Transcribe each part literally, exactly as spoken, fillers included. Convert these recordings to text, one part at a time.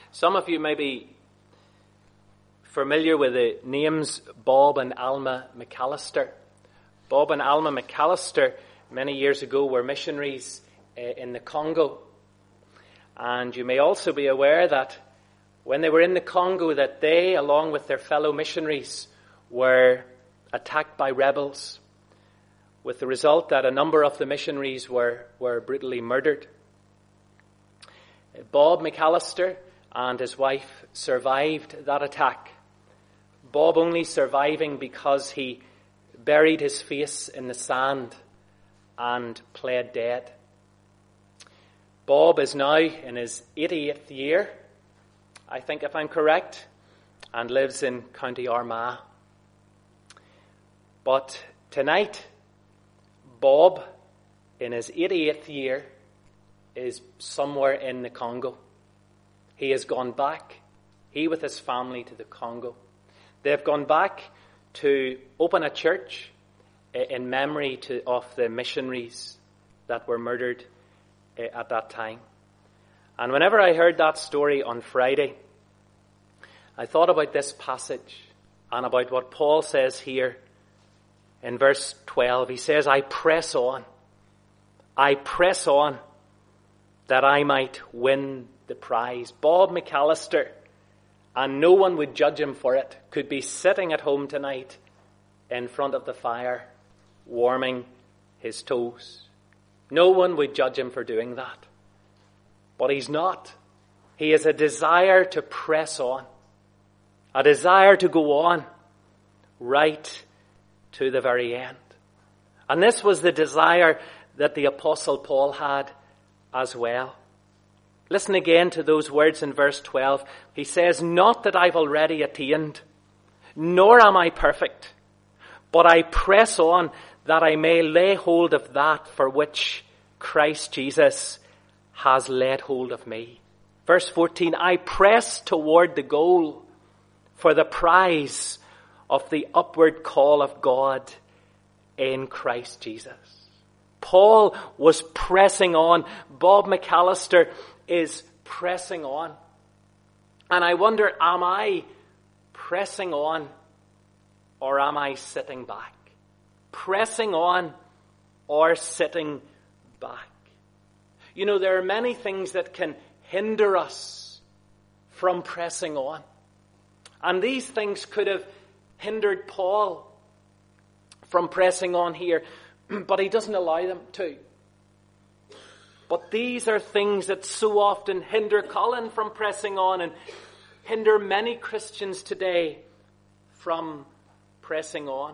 Some of you may be familiar with the names Bob and Alma McAllister. Bob and Alma McAllister many years ago were missionaries uh, in the Congo. And you may also be aware that when they were in the Congo, that they, along with their fellow missionaries, were attacked by rebels, with the result that a number of the missionaries were, were brutally murdered. Bob McAllister and his wife survived that attack. Bob only surviving because he buried his face in the sand and played dead. Bob is now in his eighty-eighth year, I think if I'm correct, and lives in County Armagh. But tonight, Bob, in his eighty-eighth year, is somewhere in the Congo. He has gone back, he with his family, to the Congo. They've gone back to open a church in memory to, of the missionaries that were murdered at that time. And whenever I heard that story on Friday, I thought about this passage and about what Paul says here in verse twelve. He says, I press on, I press on that I might win the prize. Bob McAllister, and no one would judge him for it, could be sitting at home tonight in front of the fire, warming his toes. No one would judge him for doing that. But he's not. He has a desire to press on, a desire to go on right to the very end. And this was the desire that the Apostle Paul had as well. Listen again to those words in verse twelve. He says, not that I've already attained, nor am I perfect, but I press on that I may lay hold of that for which Christ Jesus has laid hold of me. Verse fourteen, I press toward the goal for the prize of the upward call of God in Christ Jesus. Paul was pressing on. Bob McAllister is pressing on. And I wonder, am I pressing on or am I sitting back? Pressing on or sitting back? You know, there are many things that can hinder us from pressing on. And these things could have hindered Paul from pressing on here, but he doesn't allow them to. But these are things that so often hinder Colin from pressing on and hinder many Christians today from pressing on.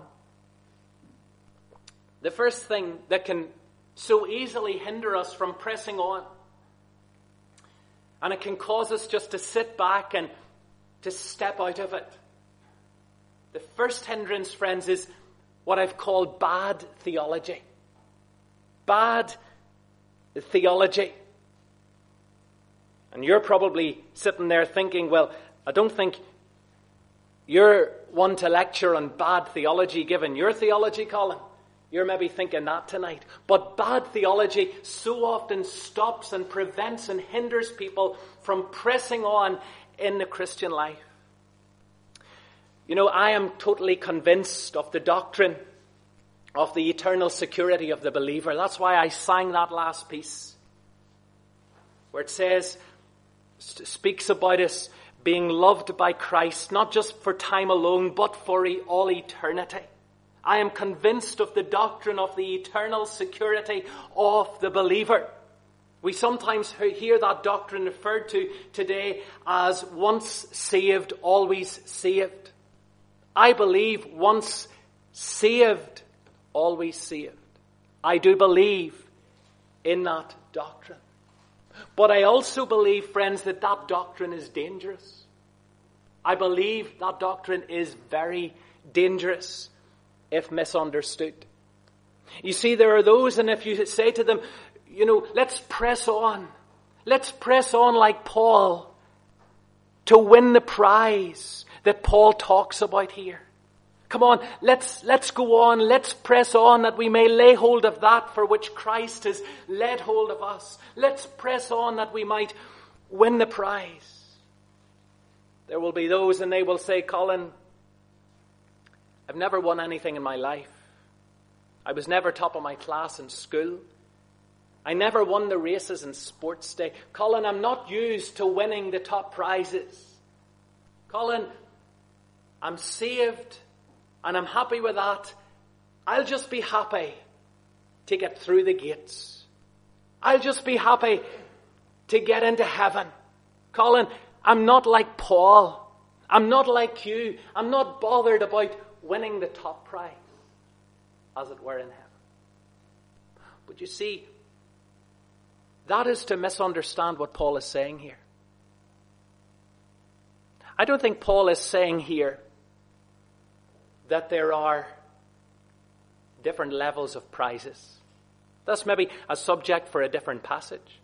The first thing that can so easily hinder us from pressing on, and it can cause us just to sit back and to step out of it. The first hindrance, friends, is what I've called bad theology. Bad theology. And you're probably sitting there thinking, well, I don't think you're one to lecture on bad theology given your theology, Colin. You're maybe thinking that tonight. But bad theology so often stops and prevents and hinders people from pressing on in the Christian life. You know, I am totally convinced of the doctrine of the eternal security of the believer. That's why I sang that last piece, where it says, speaks about us being loved by Christ, not just for time alone, but for all eternity. I am convinced of the doctrine of the eternal security of the believer. We sometimes hear that doctrine referred to today as once saved, always saved. I believe once saved, always saved. I do believe in that doctrine. But I also believe, friends, that that doctrine is dangerous. I believe that doctrine is very dangerous if misunderstood. You see, there are those, and if you say to them, you know, let's press on. Let's press on like Paul to win the prize that Paul talks about here. Come on, let's let's go on, let's press on that we may lay hold of that for which Christ has laid hold of us. Let's press on that we might win the prize. There will be those and they will say, Colin, I've never won anything in my life. I was never top of my class in school. I never won the races in sports day. Colin, I'm not used to winning the top prizes. Colin, I'm saved and I'm happy with that. I'll just be happy to get through the gates. I'll just be happy to get into heaven. Colin, I'm not like Paul. I'm not like you. I'm not bothered about winning the top prize, as it were, in heaven. But you see, that is to misunderstand what Paul is saying here. I don't think Paul is saying here that there are different levels of prizes. That's maybe a subject for a different passage.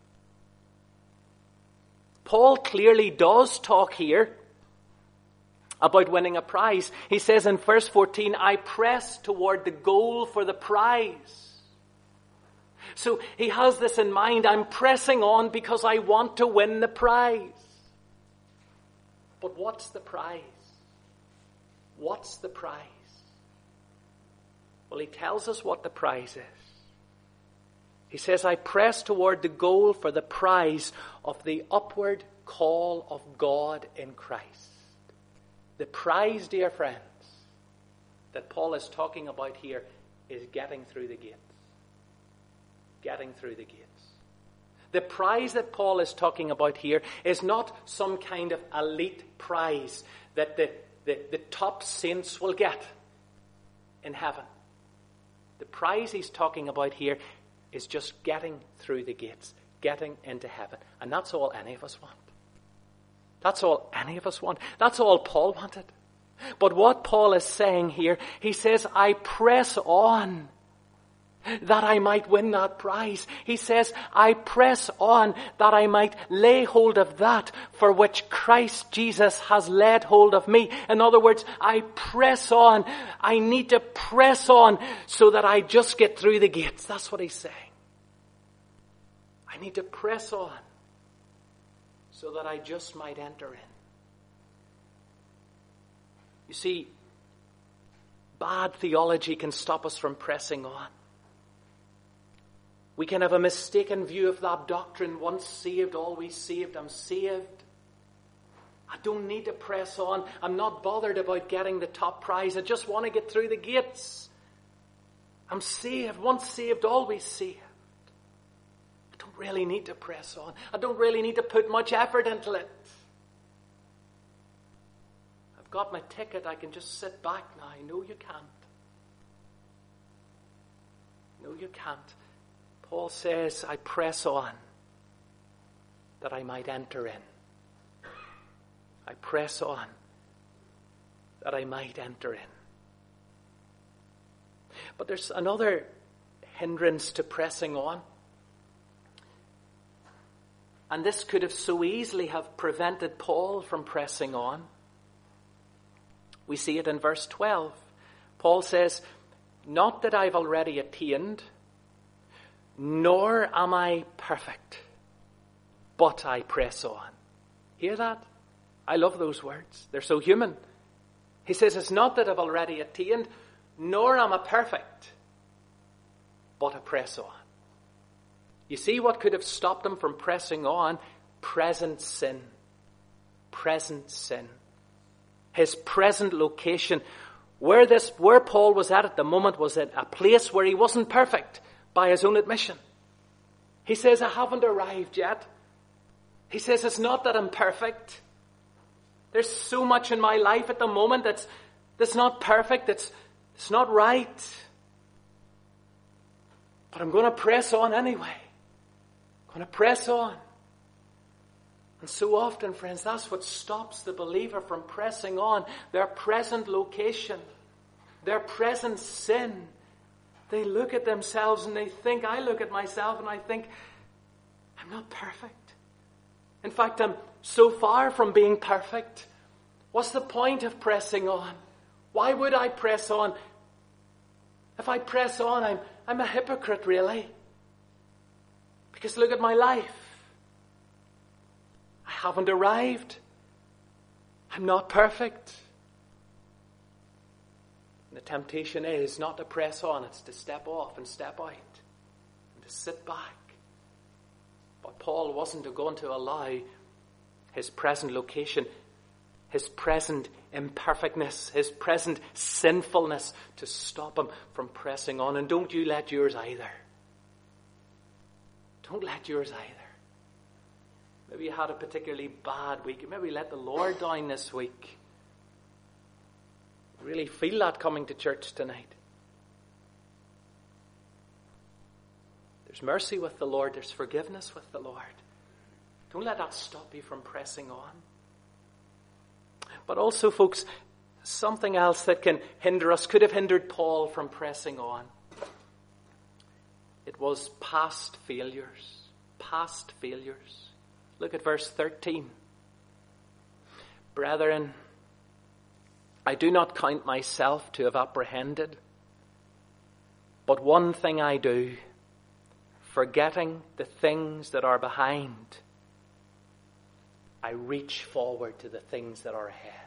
Paul clearly does talk here about winning a prize. He says in verse fourteen, I press toward the goal for the prize. So he has this in mind. I'm pressing on because I want to win the prize. But what's the prize? What's the prize? Well, he tells us what the prize is. He says, I press toward the goal for the prize of the upward call of God in Christ. The prize, dear friends, that Paul is talking about here is getting through the gates. Getting through the gates. The prize that Paul is talking about here is not some kind of elite prize that the, the, the top saints will get in heaven. The prize he's talking about here is just getting through the gates, getting into heaven. And that's all any of us want. That's all any of us want. That's all Paul wanted. But what Paul is saying here, he says, I press on that I might win that prize. He says, I press on that I might lay hold of that for which Christ Jesus has laid hold of me. In other words, I press on. I need to press on so that I just get through the gates. That's what he's saying. I need to press on so that I just might enter in. You see, bad theology can stop us from pressing on. We can have a mistaken view of that doctrine. Once saved, always saved. I'm saved. I don't need to press on. I'm not bothered about getting the top prize. I just want to get through the gates. I'm saved. Once saved, always saved. I don't really need to press on. I don't really need to put much effort into it. I've got my ticket. I can just sit back now. No, you can't. No, you can't. Paul says, I press on that I might enter in. I press on that I might enter in. But there's another hindrance to pressing on. And this could have so easily have prevented Paul from pressing on. We see it in verse twelve. Paul says, not that I've already attained, nor am I perfect, but I press on. Hear that? I love those words. They're so human. He says, it's not that I've already attained, nor am I perfect, but I press on. You see what could have stopped him from pressing on? Present sin. Present sin. His present location. Where this, where Paul was at at the moment was at a place where he wasn't perfect. By his own admission. He says, I haven't arrived yet. He says, it's not that I'm perfect. There's so much in my life at the moment that's, that's not perfect, that's, it's not right. But I'm going to press on anyway. I'm going to press on. And so often, friends, that's what stops the believer from pressing on. Their present location, their present sin. They look at themselves and they think, I look at myself and I think, I'm not perfect. In fact, I'm so far from being perfect. What's the point of pressing on? Why would I press on? If I press on, I'm, I'm a hypocrite, really. Because look at my life. I haven't arrived. I'm not perfect. And the temptation is not to press on, it's to step off and step out and to sit back. But Paul wasn't going to allow his present location, his present imperfectness, his present sinfulness to stop him from pressing on. And don't you let yours either. Don't let yours either. Maybe you had a particularly bad week. Maybe let the Lord down this week. Really feel that coming to church tonight. There's mercy with the Lord. There's forgiveness with the Lord. Don't let that stop you from pressing on. But also, folks, something else that can hinder us, could have hindered Paul from pressing on. It was past failures. Past failures. Look at verse thirteen. Brethren, I do not count myself to have apprehended, but one thing I do, forgetting the things that are behind, I reach forward to the things that are ahead.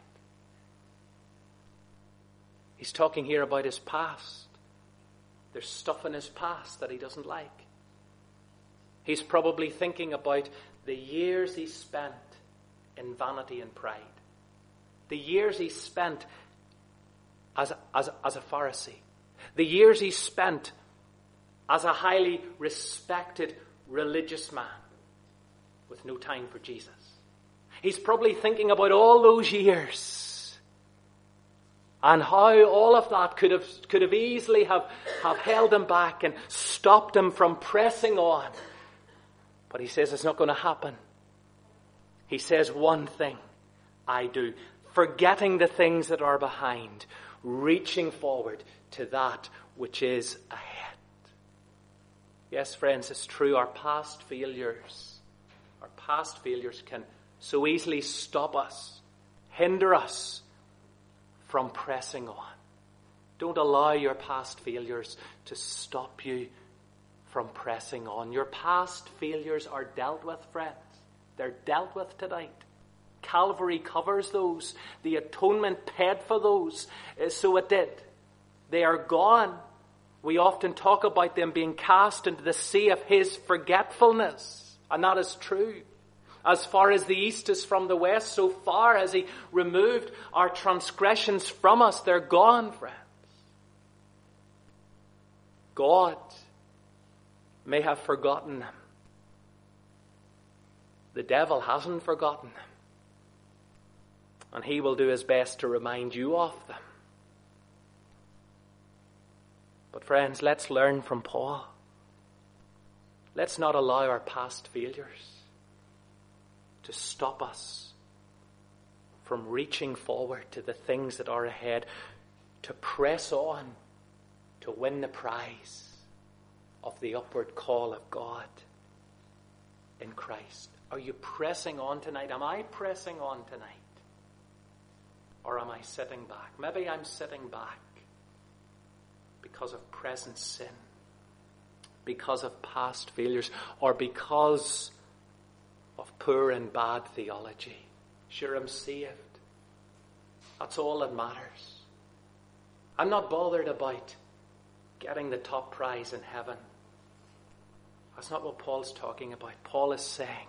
He's talking here about his past. There's stuff in his past that he doesn't like. He's probably thinking about the years he spent in vanity and pride. The years he spent as, as, as a Pharisee. The years he spent as a highly respected religious man with no time for Jesus. He's probably thinking about all those years and how all of that could have, could have easily have, have held him back and stopped him from pressing on. But he says it's not going to happen. He says one thing I do, forgetting the things that are behind, reaching forward to that which is ahead. Yes, friends, it's true. Our past failures, our past failures can so easily stop us, hinder us from pressing on. Don't allow your past failures to stop you from pressing on. Your past failures are dealt with, friends. They're dealt with tonight. Calvary covers those. The atonement paid for those. So it did. They are gone. We often talk about them being cast into the sea of his forgetfulness. And that is true. As far as the east is from the west, so far as he removed our transgressions from us, they're gone, friends. God may have forgotten them. The devil hasn't forgotten them. And he will do his best to remind you of them. But friends, let's learn from Paul. Let's not allow our past failures to stop us from reaching forward to the things that are ahead, to press on, to win the prize of the upward call of God in Christ. Are you pressing on tonight? Am I pressing on tonight? Or am I sitting back? Maybe I'm sitting back because of present sin, because of past failures, or because of poor and bad theology. Sure, I'm saved. That's all that matters. I'm not bothered about getting the top prize in heaven. That's not what Paul's talking about. Paul is saying,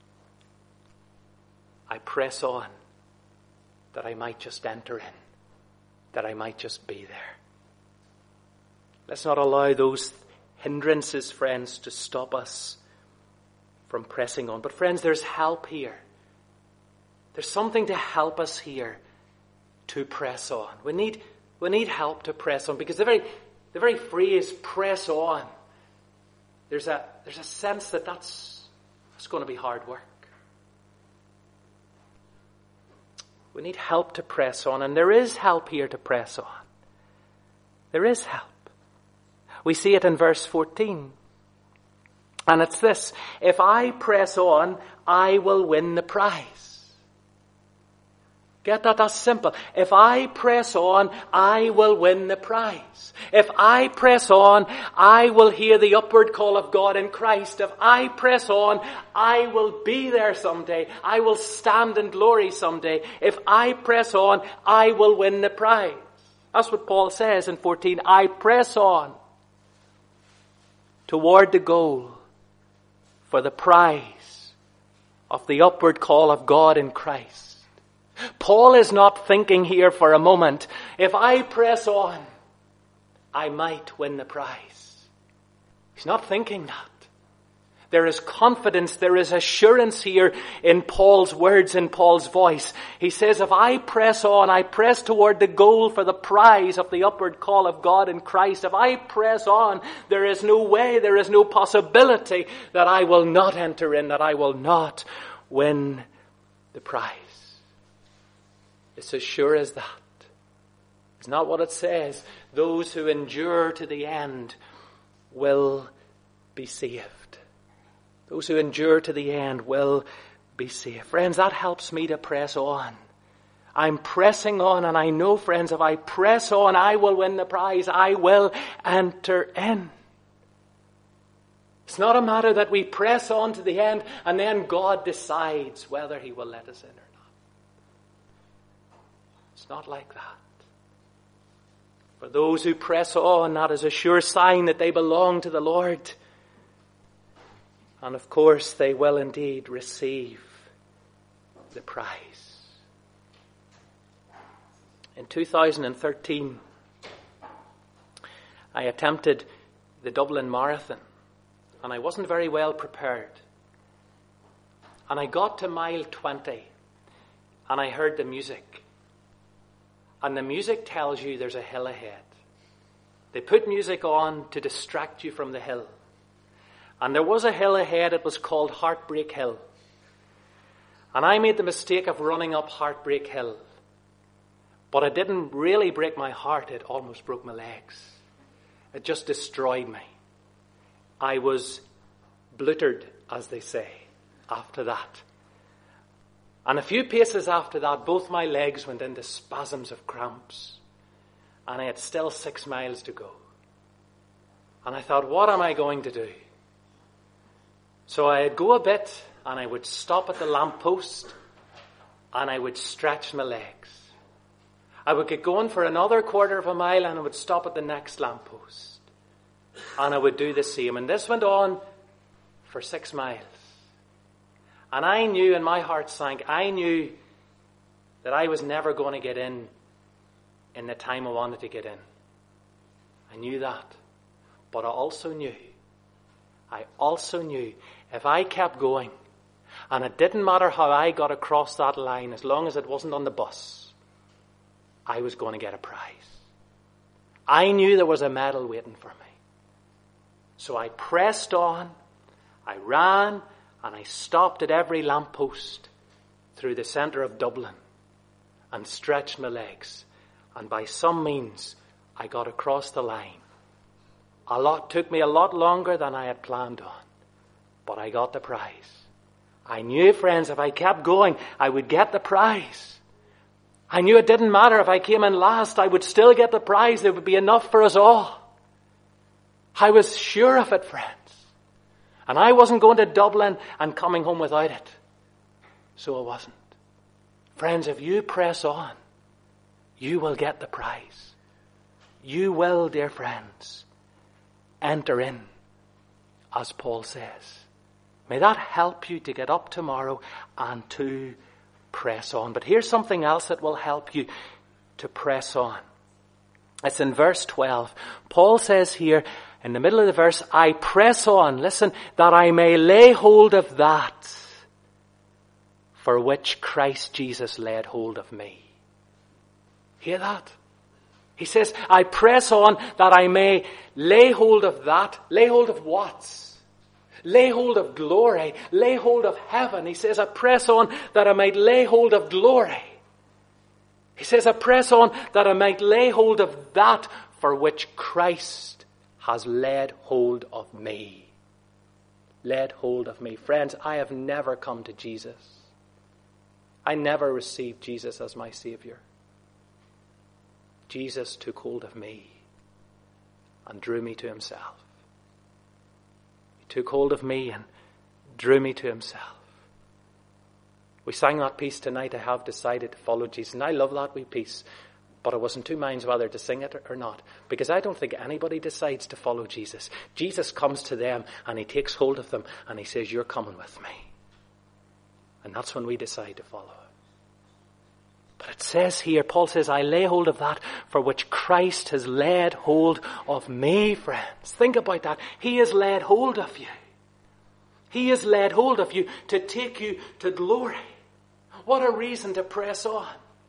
I press on that I might just enter in, that I might just be there. Let's not allow those hindrances, friends, to stop us from pressing on. But friends, there's help here. There's something to help us here to press on. We need, we need help to press on, because the very, the very phrase press on, there's a, there's a sense that that's, that's going to be hard work. We need help to press on, and there is help here to press on. There is help. We see it in verse fourteen. And it's this: if I press on, I will win the prize. Get that? That's simple. If I press on, I will win the prize. If I press on, I will hear the upward call of God in Christ. If I press on, I will be there someday. I will stand in glory someday. If I press on, I will win the prize. That's what Paul says in fourteen. I press on toward the goal for the prize of the upward call of God in Christ. Paul is not thinking here for a moment, if I press on, I might win the prize. He's not thinking that. There is confidence, there is assurance here in Paul's words, in Paul's voice. He says, if I press on, I press toward the goal for the prize of the upward call of God in Christ. If I press on, there is no way, there is no possibility that I will not enter in, that I will not win the prize. It's as sure as that. It's not what it says. Those who endure to the end will be saved. Those who endure to the end will be saved. Friends, that helps me to press on. I'm pressing on, and I know, friends, if I press on, I will win the prize. I will enter in. It's not a matter that we press on to the end and then God decides whether he will let us in or not. It's not like that. For those who press on, that is a sure sign that they belong to the Lord. And of course, they will indeed receive the prize. In two thousand thirteen, I attempted the Dublin Marathon, and I wasn't very well prepared. And I got to mile twenty, and I heard the music. And the music tells you there's a hill ahead. They put music on to distract you from the hill. And there was a hill ahead. It was called Heartbreak Hill. And I made the mistake of running up Heartbreak Hill. But it didn't really break my heart. It almost broke my legs. It just destroyed me. I was bluttered, as they say, after that. And a few paces after that, both my legs went into spasms of cramps. And I had still six miles to go. And I thought, what am I going to do? So I'd go a bit, and I would stop at the lamppost, and I would stretch my legs. I would get going for another quarter of a mile, and I would stop at the next lamppost. And I would do the same. And this went on for six miles. And I knew, and my heart sank, I knew that I was never going to get in in the time I wanted to get in. I knew that. But I also knew, I also knew if I kept going, and it didn't matter how I got across that line, as long as it wasn't on the bus, I was going to get a prize. I knew there was a medal waiting for me. So I pressed on, I ran, and I stopped at every lamppost through the centre of Dublin and stretched my legs. And by some means, I got across the line. A lot took me a lot longer than I had planned on, but I got the prize. I knew, friends, if I kept going, I would get the prize. I knew it didn't matter if I came in last, I would still get the prize. There would be enough for us all. I was sure of it, friends. And I wasn't going to Dublin and coming home without it. So I wasn't. Friends, if you press on, you will get the prize. You will, dear friends, enter in, as Paul says. May that help you to get up tomorrow and to press on. But here's something else that will help you to press on. It's in verse twelve. Paul says here, in the middle of the verse, I press on, listen, that I may lay hold of that for which Christ Jesus laid hold of me. Hear that? He says, I press on that I may lay hold of that. Lay hold of what? Lay hold of glory. Lay hold of heaven. He says, I press on that I might lay hold of glory. He says, I press on that I might lay hold of that for which Christ has laid hold of me. Laid hold of me. Friends, I have never come to Jesus I never received Jesus as my Savior. Jesus took hold of me and drew me to himself. He took hold of me and drew me to himself. We sang that piece tonight, I have decided to follow Jesus. And I love that wee piece. But I was in two minds whether to sing it or not. Because I don't think anybody decides to follow Jesus. Jesus comes to them and he takes hold of them and he says, you're coming with me. And that's when we decide to follow him. But it says here, Paul says, I lay hold of that for which Christ has laid hold of me, friends. Think about that. He has laid hold of you. He has laid hold of you to take you to glory. What a reason to press on.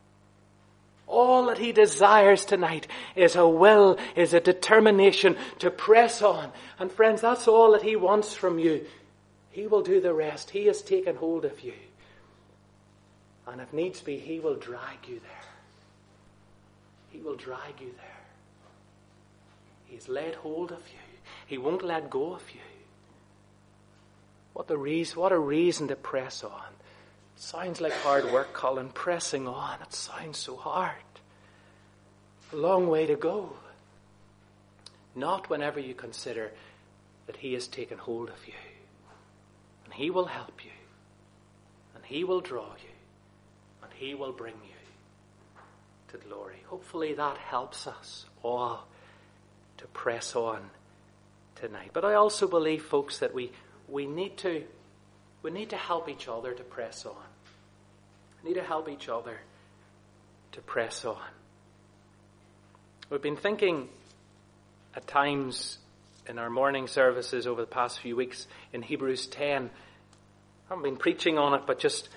All that he desires tonight is a will, is a determination to press on. And friends, that's all that he wants from you. He will do the rest. He has taken hold of you. And if needs be, he will drag you there. He will drag you there. He's laid hold of you. He won't let go of you. What the reason, what a reason to press on. Sounds like hard work, Colin. Pressing on. It sounds so hard. A long way to go. Not whenever you consider that he has taken hold of you. And he will help you. And he will draw you. And he will bring you to glory. Hopefully that helps us all to press on tonight. But I also believe, folks, that we, we need to We need to help each other to press on. We need to help each other to press on. We've been thinking at times in our morning services over the past few weeks in Hebrews ten. I haven't been preaching on it, but just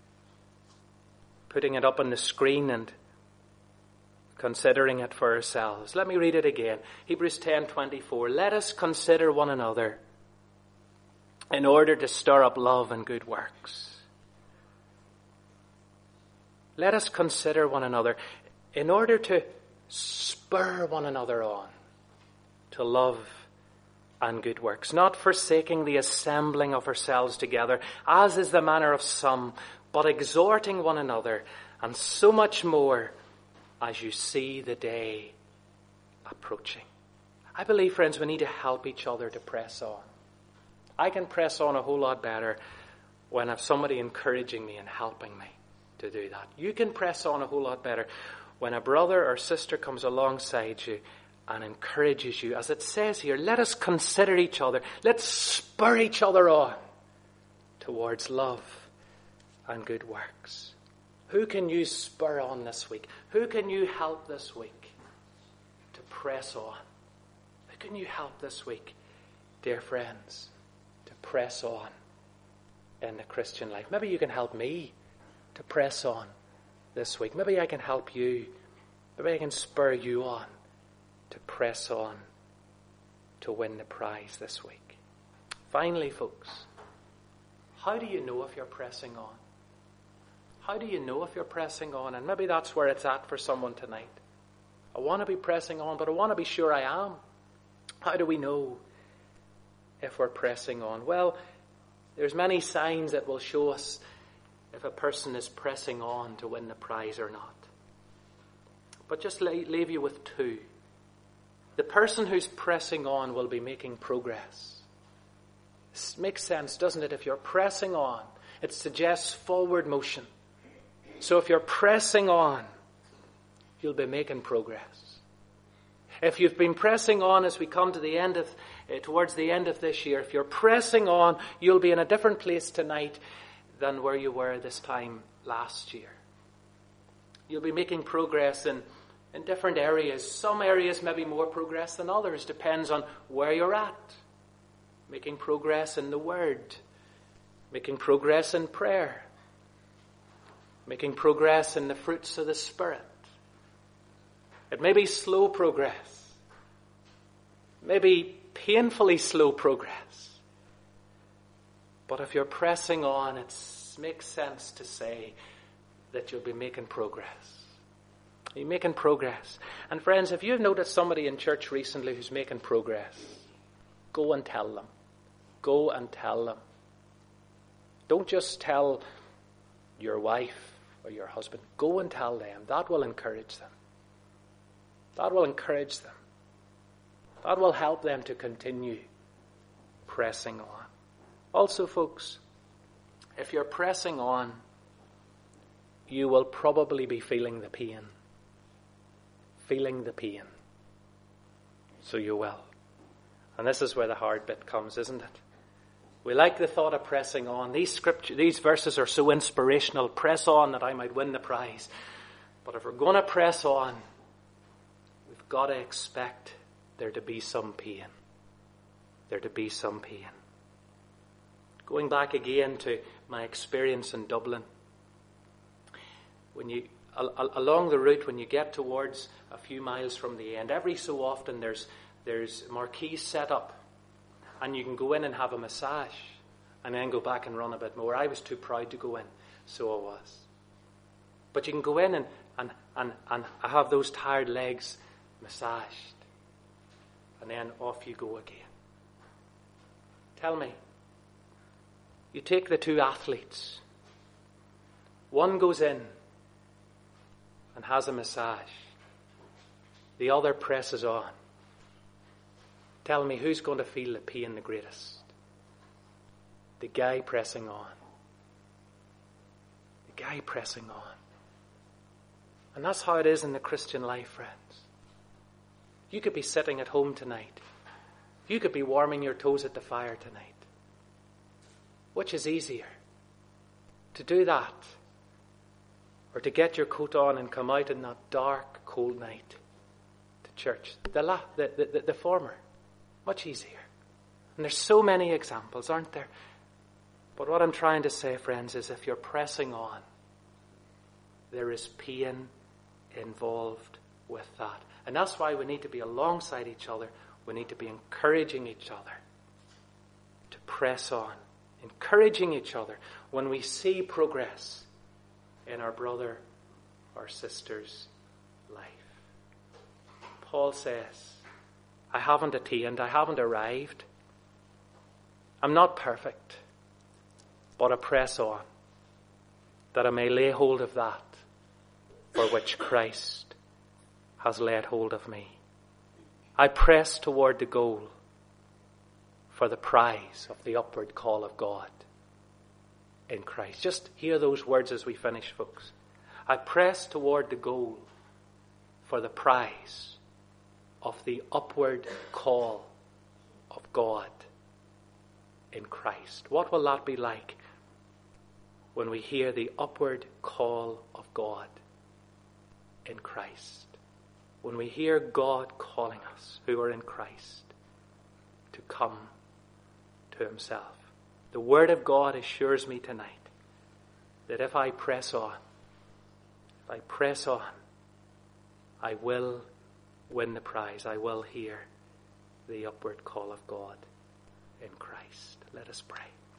putting it up on the screen and considering it for ourselves. Let me read it again. Hebrews ten twenty-four. Let us consider one another in order to stir up love and good works. Let us consider one another in order to spur one another on to love and good works, not forsaking the assembling of ourselves together, as is the manner of some, but exhorting one another, and so much more as you see the day approaching. I believe, friends, we need to help each other to press on. I can press on a whole lot better when I have somebody encouraging me and helping me to do that. You can press on a whole lot better when a brother or sister comes alongside you and encourages you. As it says here, let us consider each other. Let's spur each other on towards love and good works. Who can you spur on this week? Who can you help this week to press on? Who can you help this week, dear friends, to press on in the Christian life? Maybe you can help me to press on this week. Maybe I can help you. Maybe I can spur you on to press on to win the prize this week. Finally, folks, how do you know if you're pressing on? How do you know if you're pressing on? And maybe that's where it's at for someone tonight. I want to be pressing on, but I want to be sure I am. How do we know if we're pressing on? Well, there's many signs that will show us if a person is pressing on to win the prize or not. But just leave you with two. The person who's pressing on will be making progress. This makes sense, doesn't it? If you're pressing on, it suggests forward motion. So if you're pressing on, you'll be making progress. If you've been pressing on as we come to the end of, uh, towards the end of this year, if you're pressing on, you'll be in a different place tonight than where you were this time last year. You'll be making progress in, in different areas. Some areas maybe more progress than others. Depends on where you're at. Making progress in the Word. Making progress in prayer. Making progress in the fruits of the Spirit. It may be slow progress. Maybe painfully slow progress. But if you're pressing on, it makes sense to say that you'll be making progress. You're making progress. And friends, if you've noticed somebody in church recently who's making progress, go and tell them. Go and tell them. Don't just tell your wife or your husband. Go and tell them. That will encourage them. That will encourage them. That will help them to continue pressing on. Also, folks, if you're pressing on, you will probably be feeling the pain. Feeling the pain. So you will. And this is where the hard bit comes, isn't it? We like the thought of pressing on. These scripture, these verses are so inspirational. Press on that I might win the prize. But if we're going to press on, we've got to expect there to be some pain. There to be some pain. Going back again to my experience in Dublin. When you, al- along the route, when you get towards a few miles from the end, every so often there's there's marquees set up, and you can go in and have a massage, and then go back and run a bit more. I was too proud to go in, so I was. But you can go in and and and, and have those tired legs massaged, and then off you go again. Tell me, you take the two athletes. One goes in and has a massage. The other presses on. Tell me, who's going to feel the pain the greatest? The guy pressing on. The guy pressing on. And that's how it is in the Christian life, friends. You could be sitting at home tonight. You could be warming your toes at the fire tonight. Which is easier? To do that, or to get your coat on and come out in that dark, cold night to church? The, la- the, the, the, the former. Much easier. And there's so many examples, aren't there? But what I'm trying to say, friends, is if you're pressing on, there is pain involved with that. And that's why we need to be alongside each other. We need to be encouraging each other to press on. Encouraging each other when we see progress in our brother or sister's life. Paul says, I haven't attained, I haven't arrived. I'm not perfect, but I press on, that I may lay hold of that for which Christ has laid hold of me. I press toward the goal for the prize of the upward call of God in Christ. Just hear those words as we finish, folks. I press toward the goal for the prize of the upward call of God in Christ. What will that be like when we hear the upward call of God in Christ? When we hear God calling us who are in Christ to come to himself. The word of God assures me tonight that if I press on, if I press on, I will win the prize. I will hear the upward call of God in Christ. Let us pray.